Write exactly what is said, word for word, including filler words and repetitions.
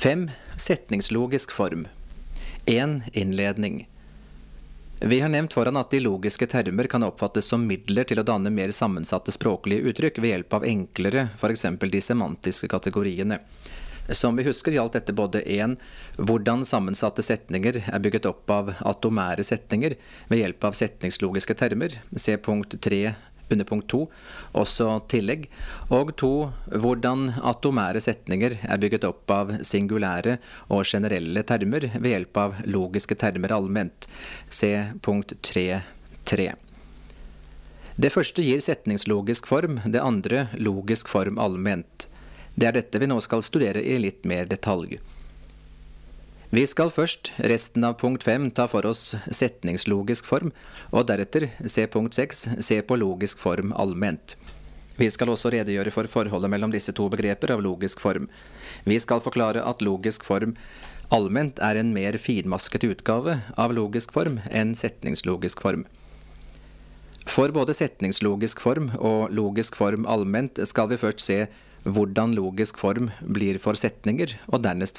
fem. Setningslogisk form. en. Innledning. Vi har nevnt foran at de logiske termer kan oppfattes som midler til å danne mer sammensatte språklige uttrykk ved hjelp av enklere, for eksempel de semantiske kategoriene. Som vi husker gjaldt dette både en, hvordan sammensatte setninger er bygget opp av atomære setninger ved hjelp av setningslogiske termer, se punkt tre under punkt to, også tillegg, og to, hvordan atomære setninger er bygget opp av singulære og generelle termer ved hjelp av logiske termer allment, se punkt tre tre. Det første gir setningslogisk form, det andre logisk form allment. Det er dette vi nå skal studere i litt mer detalj. Vi skal først, resten av punkt fem, ta for oss setningslogisk form, og deretter, se punkt seks, se på logisk form allment. Vi skal også redegjøre for forholdet mellom disse to begreper av logisk form. Vi skal forklare at logisk form allment er en mer finmasket utgave av logisk form enn setningslogisk form. For både setningslogisk form og logisk form allment skal vi først se hvordan logisk form blir for setninger, og dernest